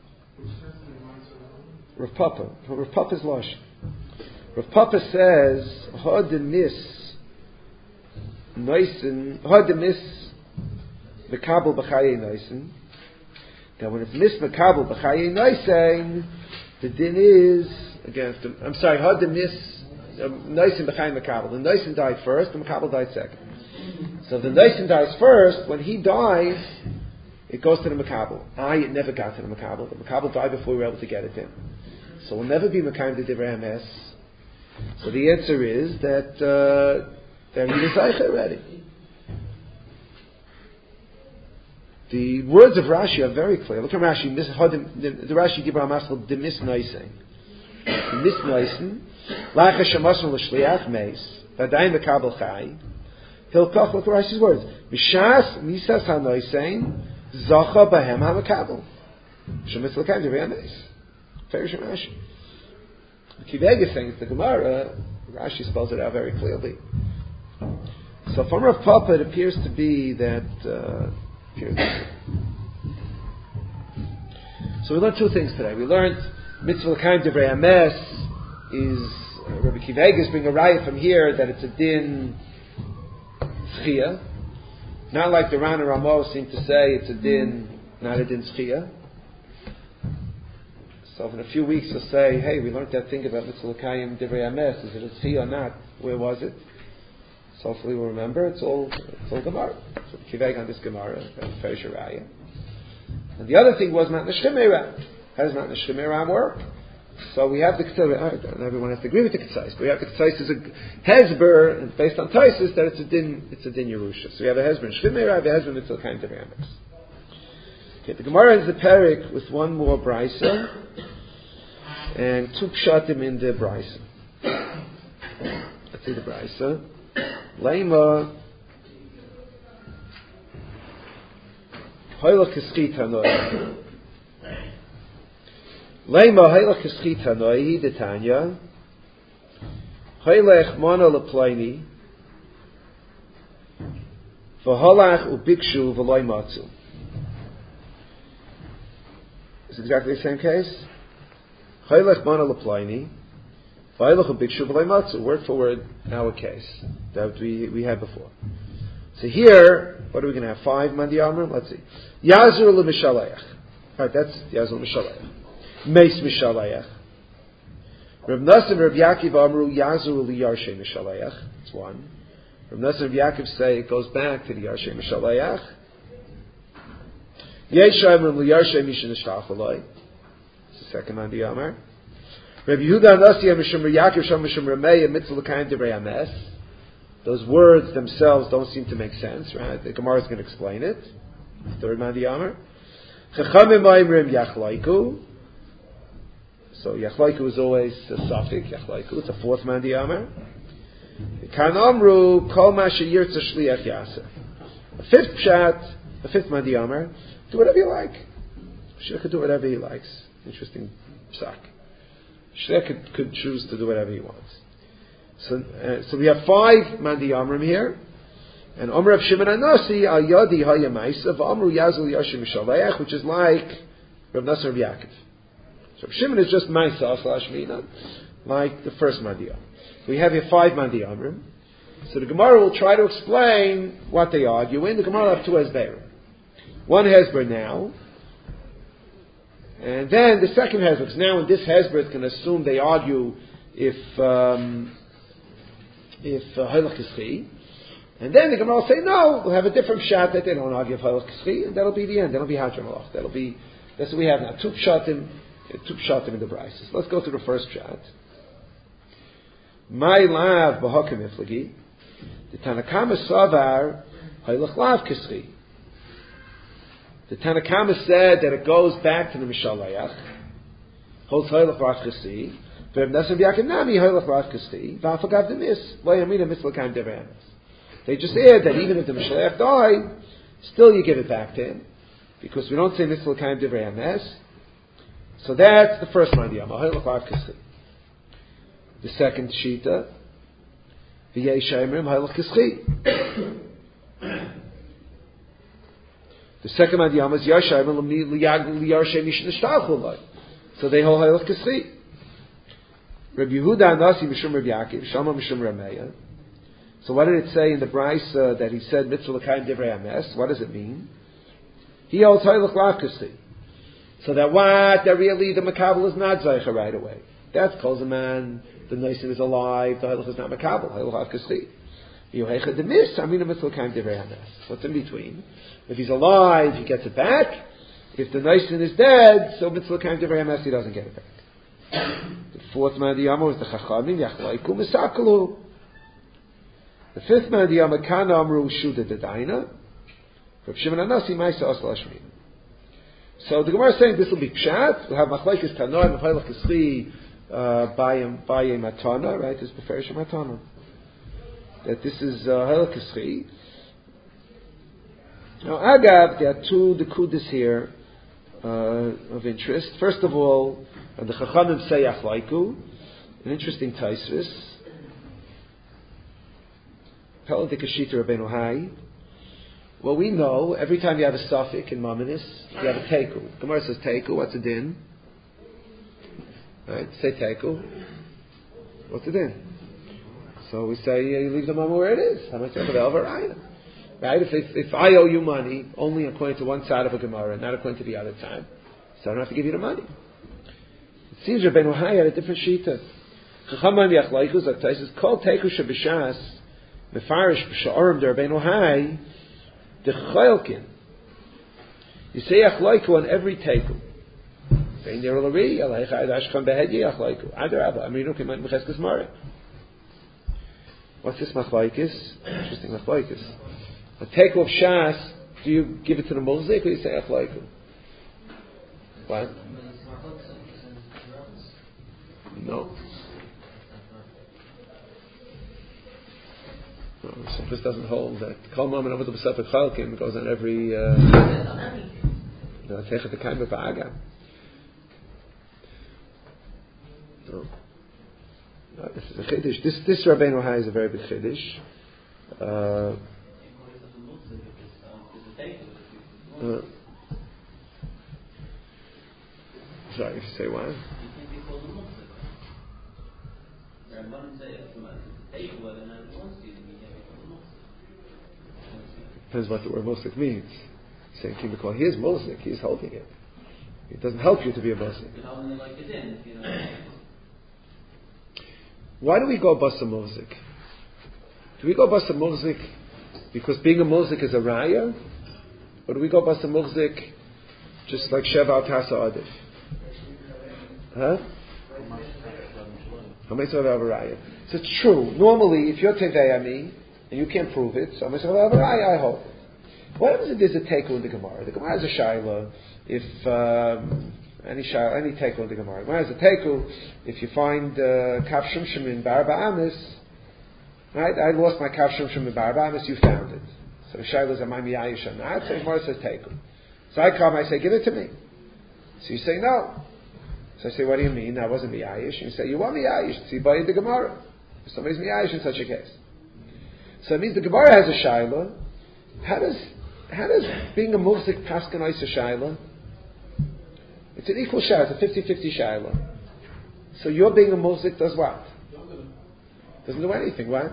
Rav Papa. Rav Papa's Losh. Rav Papa says, Hod Nis Noisen, Hod Nis Mekabel B'chaye Noisen. That when it's Nis Mekabel B'chaye Noisen, the din is against him. I'm sorry, Hod Nis Noisen B'chaye Mekabel. The Noisen died first, the Mekabel died second. So if the Noisen dies first, when he dies, it goes to the Mekabel. I, it never got to the Mekabel. The Mekabel died before we were able to get it in. So we'll never be Mekayim the Divrei Emes. So the answer is that uh, that he was Zeicha already. The words of Rashi are very clear. Look at Rashi. The, the Rashi Gibra Masel Demis Noisen. Demis Noisen. Lacha Shemason L'Shliach Meis. V'adayin Mekabel Chai. He'll talk. Look at Rashi's words. Mishas Misas HaNoisen Zacha Bahem HaMekabel. Shemitz L'Kayim Divrei Emes. Very Rashi. Kiveg is saying it's the Gemara. Rashi spells it out very clearly. So from Rav Papa, it appears to be that. Uh, appears to be. So we learned two things today. We learned Mitzvah L'Kayim Divrei Emes is uh, Rabbi Kiveg is bringing a riot from here that it's a din Tzchiyah, not like the Ran and Ramo seem to say it's a din, not a din Tzchiyah. So in a few weeks you'll say, hey, we learned that thing about Mitzvah L'Kayim Divrei Emes. Is it a tzchiyah or not? Where was it? So hopefully we'll remember. It's all it's all Gemara. So Kiveg on this Gemara, Ferish Raya. And the other thing was Matna Shchimera. How does Matna Shchimera work? So we have the Ketzais. Not everyone has to agree with the Ketzais, but we have the Ketzais as a Hezber, and based on Taisus, that it's a din, it's a din Yerusha. So we have a Hezber in Shchimera, we have a Hezber in Mitzvah L'Kayim Divrei Emes. Okay, the Gemara ends the Perek with one more Brisa and two Pshatim in the Brisa. Let's see the Brisa. Leima Hoylach Kischit Hanoi. Leima Hoylach Kischit Hanoi, the Tanya. Hoylach Mana Leplaini. V'holach Ubikshu V'loi Matzu. It's exactly the same case. Chaylech mana leplaini, v'aylech ubikshu v'lei matzu. Word for word, our case that we we had before. So here, what are we going to have? Five mandi amrim. Let's see. Yazur l'mishalayach. All right, that's Yazur l'mishalayach. Meis mishalayach. Reb Nassim and Reb Yaakov amru Yazur l'yarshe mishalayach. That's one. Reb Nassim and Reb Yaakov say it goes back to the yarshe mishalayach. Yeshayim l'yarshe mishin ishtachaloi. It's the second mandi amar. Reb Yehuda Nasi Mishum Yaakov Sham Mishum Ramei Mitzvah L'Kayim Divrei Emes. Those words themselves don't seem to make sense, right? The Gemara is going to explain it. Third mandi amar. Chachamim Ma'imrim Yachlaiku. So Yachlaiku is always a suffix. Yachlaiku. It's a fourth mandi amar. Kan Amru Kol Ma Sheyirtza Shliach Yaseh. A fifth pshat. A fifth mandi amar. Do whatever you like. Shliach could do whatever he likes. Interesting psak. Shliach could, could choose to do whatever he wants. So, uh, so we have five mandi amrim here, and Amr of Shimon Anasi al Yadi Hayamaisa v'Amru Yazul Yashim Shaleach, which is like Rav Nasser of Yaakov. So Shimon is just Maisa slash Mina, like the first mandi amrim. So we have here five mandi amrim. So the Gemara will try to explain what they argue in. The Gemara will have two hezberim. One hezber now, and then the second hezber. Because now in this hezber, it's going to assume they argue if um, if halach is chi, and then the Gemara will say no. We'll have a different pshat that they don't argue if halach is chi, and that'll be the end. That'll be hadron halach. That'll be that's what we have now. Two pshatim, two pshatim in the brises. Let's go to the first pshat. My lav b'hakim iflagi. The Tanakama savar halach lav kischi. The Tanakama said that it goes back to the Mishalayach. Holds Haylach Rav Chesi. They just add that even if the Mishleach died, still you give it back to him, because we don't say mitzvah l'kayim divrei hames. So that's the first mandiyama. The second shita, v'yei sheimrim haylach kischi. The second mandiyama is yashayim liyarshem mishin nishtalchu lai. So they hold haylach kischi. Rabbi Yehuda Anasi Mishum Rabbi Yaakov, Shama Mishum Rameya. So what did it say in the Brisa that he said mitzvah l'kayim divrei hames? What does it mean? He holds haylach lavkasi. So that what? That really the makabel is not zaycha right away. That's calls a man, the noisim is alive, the haylach is not makabel, haylach lavkasi. Yohecha demis, amina mitzvah l'kayim divrei hames. What's in between? If he's alive, he gets it back. If the noisim is dead, so mitzvah l'kayim divrei hames, he doesn't get it back. The fourth mandiyama is the chachamim yachlaiku misakalu. The fifth mandiyama kana amru shuda dedaina. Rav Shimon Anasi ma'isa asla ashmin. So the Gemara is saying this will be pshat. We'll have machlekes tanoim of haylach kischi bayim bayim matana. Right? This is beferish matana. That this is haylach kischi. Now agav, there are two dekudis here uh, of interest. First of all, and the Chachamim say Achlaiku, an interesting taisvis. Peladik Ashita Rabbeinu Hai. Well, we know every time you have a suffix in Maminis, you have a Teiku. Gemara says Teiku. What's a din? Right? Say Teiku. What's a din? So we say uh, you leave the Mama where it is. How much of the Right? If, if if I owe you money only according to one side of a Gemara, not according to the other side, so I don't have to give you the money. It seems Rabbeinu Hai had a different shita. Chachamim yachlaiku zaktais is called teiku shebishas mefarish b'sha'orim de Rabbeinu Hai dechaylkin. You say yachlaiku on every teiku. Vein yer l'ri aleicha adashkam behedi yachlaiku adarabba amrinu k'man b'cheskes mari. What's this machlaikis? Interesting machlaikis. A teiku of shas, do you give it to the mozik or you say yachlaiku? What? No. No, so this doesn't hold that. Kol moment over the B'Sefek Chalkim goes on every. Uh, no, Techet Ekayim B'Agam. No. No, this is a chiddush. This this Rabbeinu Hai is a very big chiddush. Uh, uh, sorry, if you say why. Depends what the word musik means. Saying Kimikol, he is musik, he is holding it. It doesn't help you to be a musik. Why do we go basa musik? Do we go basa musik because being a musik is a raya? Or do we go basa musik just like Sheva al Tasa Adif? Huh? So it's true. Normally, if you're Tevei and you can't prove it, so I hope. What happens if there's a Teiku in the Gemara? The Gemara has a Shaila. If um, any Shaila, any Teiku in the Gemara. The Gemara has a Teiku. If you find Kav uh, Shumshim in Barba Amis, right? I lost my Kav Shumshim in Barba Amis. You found it. So the Shaila is a Maimi Ayish or not. So the Gemara says Teiku. So I come, I say, give it to me. So you say no. So I say, what do you mean? That wasn't miyayish. And you say, you want miyayish? See by the Gemara. If somebody's miyayish in such a case. So it means the Gemara has a shaila. How does how does being a musik paskanais a shaila? It's an equal shaila. It's a fifty-fifty shaila. So your being a musik does what? Doesn't do anything, right?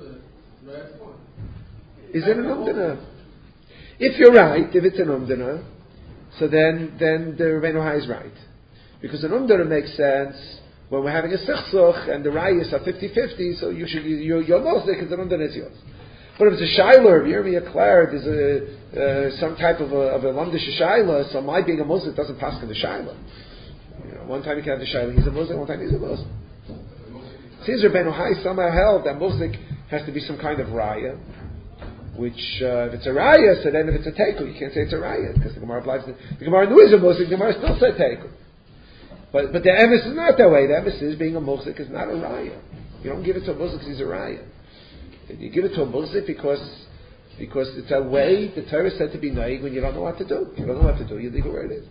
Is it an umdana? If you're right, if it's an umdana, so then then the Rabbeinu Hai is right. Because an umdana makes sense when we're having a sechsuch and the rayas are fifty-fifty, so you should, your, your mosik is an umdana is yours. But if it's a shayla, if you're me a Claire, there's a, uh, some type of a, of a lamdish shayla, so my being a musik doesn't pass in the shayla. You know, one time you can have the shayla, he's a musik, one time he's a musik. Since Rabbeinu Hai somehow held that musik has to be some kind of raya, which, uh, if it's a raya, so then if it's a teiku, you can't say it's a raya, because the Gemara applies to, the Gemara knew he's a musik, the Gemara still said teiku. But but the emes is not that way. The emes is being a muhzik is not a raya. You don't give it to a muhzik because he's a raya. You give it to a muhzik because because it's a way the Torah said to be naig when you don't know what to do. You don't know what to do. You leave it where it is.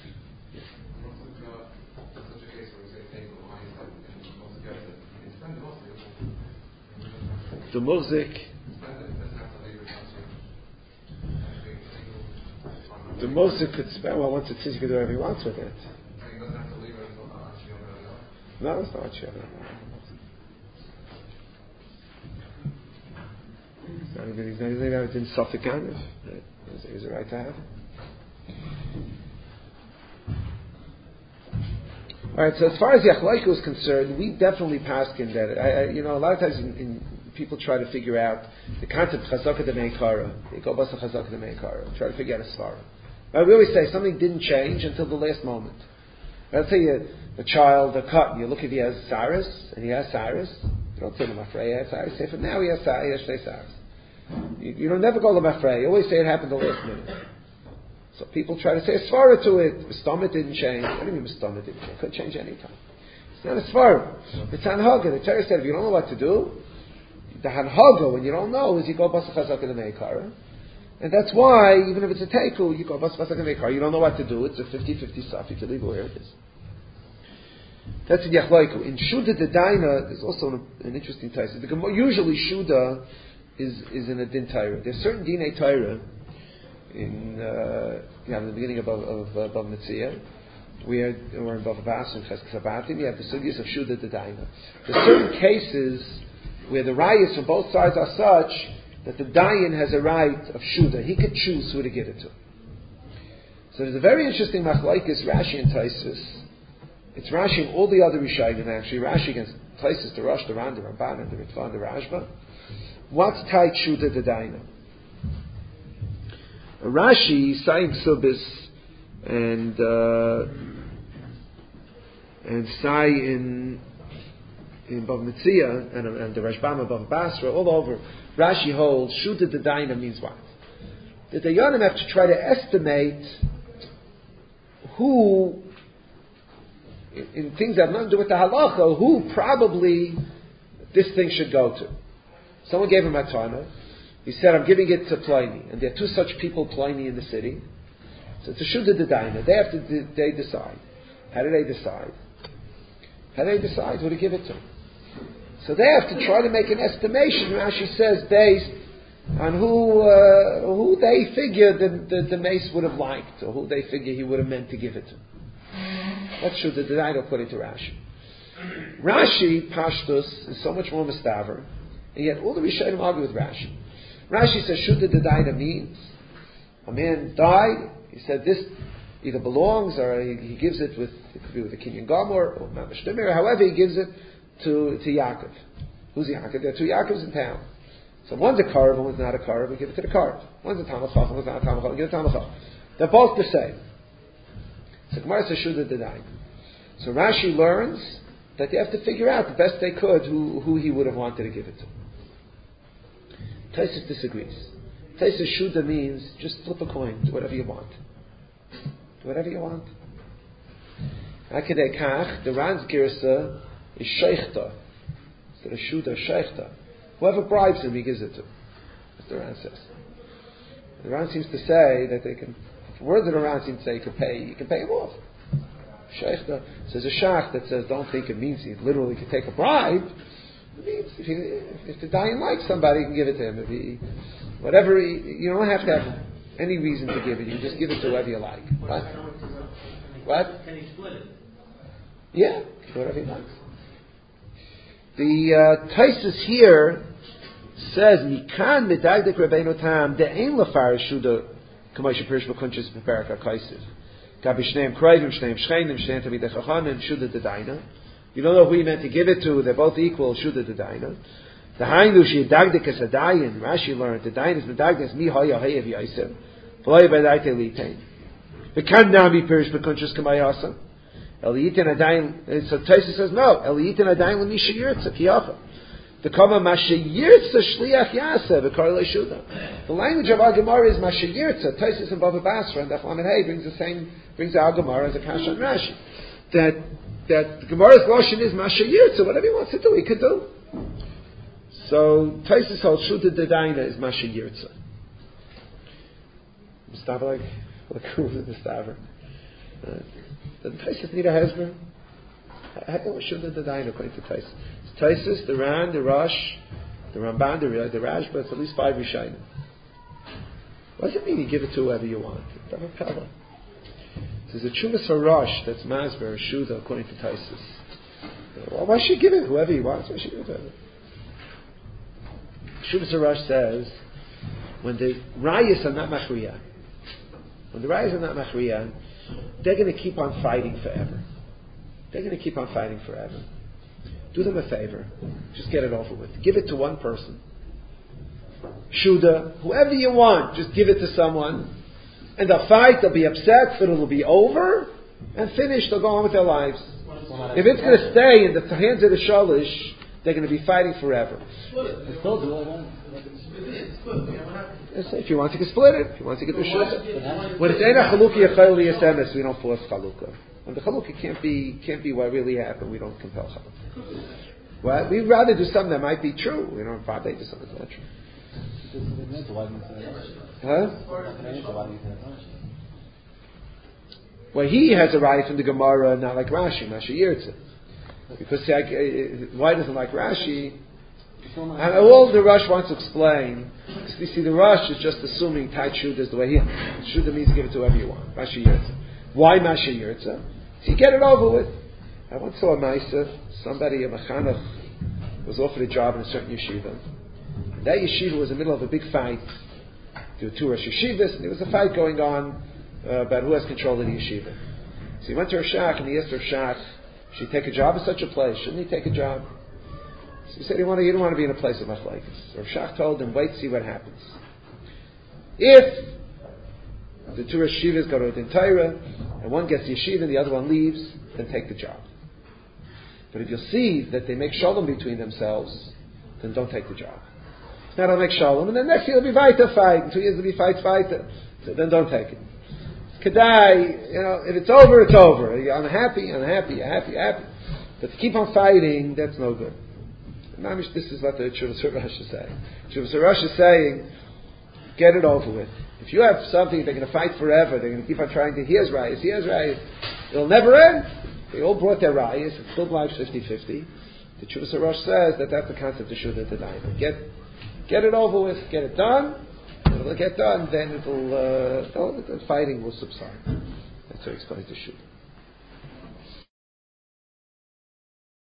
The muhzik. The muhzik could spend, well, once it says, he can do whatever he wants with it. No, it's not Shia. He's not even, he's not even out in Suffolk Ganef. Is it right to have it? Alright, so as far as Yachlaiku is concerned, we definitely paskin that. I, I, you know, a lot of times in, in, people try to figure out the concept of Chazaka de Meikara. They go basa Chazaka de Meikara. Try to figure out a svara. But we always say something didn't change until the last moment. Let's say you, a child, a cut, you look if he has Cyrus, and he has Cyrus. You don't say Lamafrey, he has Cyrus. Say, for now he has Cyrus, he has Cyrus. You, you don't never go Lamafrey. You always say it happened the last minute. So people try to say a svara to it. Mistamit didn't change. What do you mean Mistamit didn't change? It could change any time. It's not a svara. It's Hanhaga. The Torah said if you don't know what to do, the Hanhaga, when you don't know, is you go Basa Chazaka de Meikara. And that's why, even if it's a teiku, you go Basa Chazaka de Meikara. You don't know what to do. It's a fifty-fifty stuff. You can leave it where it is. That's in Yachlaiku. In Shuda de Daina, there's also an, an interesting type. Usually Shuda is, is in a din Torah. There's certain dinei Torah in, uh, you know, in the beginning of, of, of, of Mitzvah, where we're in Bava Basra and Chesed Sabatim, you have the sugyas of Shuda de Daina. There's certain cases where the rayas from both sides are such that the dayan has a right of Shuda. He could choose who to give it to. So there's a very interesting machlokes Rashi and Taisus. It's Rashi and all the other Rishonim actually. Rashi against Taisus, the Rosh, the Ran, the Ramban, and the Ritva, and the Rashba. What's tight Shuda de Daina? Rashi, Saim Subis, and uh, and Sai in in Bav Mitzia and, and the Rashbam Bav Basra, all over. Rashi holds Shuda de Daina means what? That the Yonim have to try to estimate who, in, in things that have nothing to do with the halacha, who probably this thing should go to. Someone gave him a tana. He said, I'm giving it to Pliny. And there are two such people, Pliny, in the city. So it's a Shuda de Daina. They have to de- they decide. How do they decide? How do they decide who to give it to? So they have to try to make an estimation, Rashi says, based on who uh, who they figure the, the, the mace would have liked, or who they figure he would have meant to give it to. That's Shuda de Daina according to Rashi. Rashi, Pashtus, is so much more mistaver, and yet all the Rishonim argue with Rashi. Rashi says Shuda de Daina means a man died. He said this either belongs or he, he gives it with it could be with a Kinyan Gomer or Mamash Dimir. However, he gives it to to Yaakov. Who's Yaakov? There are two Yaakovs in town. So one's a Karev and one's not a Karev. We give it to the Karev. One's a Talmud Chacham, one's not a Talmud Chacham. We give it to Talmud Chacham. They're both the same. So Gemara says Shuda de Daina. So Rashi learns that they have to figure out the best they could who who he would have wanted to give it to. Taisus disagrees. Taisus Shuda means just flip a coin, do whatever you want. Do whatever you want. Akadei Kach, the Ran's Girsa is Sheichta. So the Shuda Sheichta. Whoever bribes him, he gives it to. That's the Ran says. The Ran seems to say that they can, the words of the Ran seem to say you can pay, you can pay him off. Sheichta. So there's a Shach that says don't think it means he literally could take a bribe. It means if, he, if the Dayan likes somebody, you can give it to him. If he, whatever, he, you don't have to have any reason to give it. You can just give it to whoever you like. What? What? Can he split it? Yeah, whatever he likes. The uh, Taisus here says, "Mikan medagdik Rabbeinu Tam de'ein lafar shuda k'moshe pirish b'kunches b'perak ha'kaisiv gabi shneim kroivim shneim shcheinim shneim tamidei chachamim shuda de Daina." You don't know who he meant to give it to. They're both equal. Shuda de Daina. The hainu she dagdik as a dayin. Rashi learned the dayin is medagdik mi haya hayev yaisim v'loy b'daite litain. V'kan nami pirish b'kunches k'mayasa. Eliyitin adayin. So Taisus says no. Eliyitin adayin l'misha yirtza kiyacha. The kama masha yirtza shliach yasa v'karle shuda. The language of our Gemara is masha yirtza. Taisus and Bava Basra and Daf Lamed Hey brings the same brings our Gemara as a Kasha and Rashi. that that the Gemara's Lashon is Masha Yirtza, whatever he wants to do, he could do. So Taisus holds Shuta Dedaina is Masha Yirtza. Mustafa like like who was Mustafa? Doesn't Taisus need a husband? How can we Shuta Dedaina according to Taisus? It's Taisus, the Ran, the Rosh, the Ramban, the, the Rash, but it's at least five Rishonim. What does it mean you give it to whoever you want? Double power. There's a Chumas Harash that's Masber, Shuda, according to Taisus. Well, why should he give it whoever he wants? Why should he give it to him? Chumas Harash says, when the Rayas are not Machriya, when the Rayas are not Machriya, they're going to keep on fighting forever. They're going to keep on fighting forever. Do them a favor. Just get it over with. Give it to one person. Shuda, whoever you want, just give it to someone. And they'll fight, they'll be upset, but it'll be over, and finished, they'll go on with their lives. If it's going to stay in the hands of the Shalish, they're going to be fighting forever. If you want to, you can split it. If you want to get the Shuda. When it's Eina Chaluki Yachayel Yasemes, we don't force Chalukah. When the Chalukah can't be, can't be what really happened, we don't compel Chalukah. Well, we'd rather do something that might be true. We don't rather do something that's not true. Huh? Well, he has a right from the Gemara, not like Rashi, Masha Yirtza. Because see, I, why doesn't like Rashi? And all the Rush wants to explain, because you see, the Rush is just assuming tight Shuda is the way he Shuda means give it to whoever you want. Masha Yirtza. Why Masha Yirtza? So you get it over with. I once saw a Maisa, somebody, a Mechanach, was offered a job in a certain yeshiva. That yeshiva was in the middle of a big fight. There were two Rosh Yeshivas, and there was a fight going on uh, about who has control of the yeshiva. So he went to Rashach, and he asked Rashach, should he take a job in such a place? Shouldn't he take a job? So he said, you, want to, you don't want to be in a place of machlekes. So Rashach told him, wait, see what happens. If the two Rosh Yeshivas go to a Din Torah, and one gets the yeshiva and the other one leaves, then take the job. But if you'll see that they make shalom between themselves, then don't take the job. Now they'll make shalom, and then next year it'll be weiter fight. In two years it'll be fight weiter. So then don't take it. Kedai, you know, if it's over, it's over. You're unhappy, unhappy, you're happy, you're happy. But to keep on fighting, that's no good. Mamish, this is what the Chuvas Harash is saying. Chuvas Harash is saying, get it over with. If you have something, they're going to fight forever. They're going to keep on trying to, here's rayas, here's rayas. It'll never end. They all brought their rayas. It still lives fifty-fifty. The Chuvas Harash says that that's the concept of Shuda Tadayim. Get Get it over with, get it done. When it'll get done, then it'll, uh, the fighting will subside. That's how he explains the Shuda.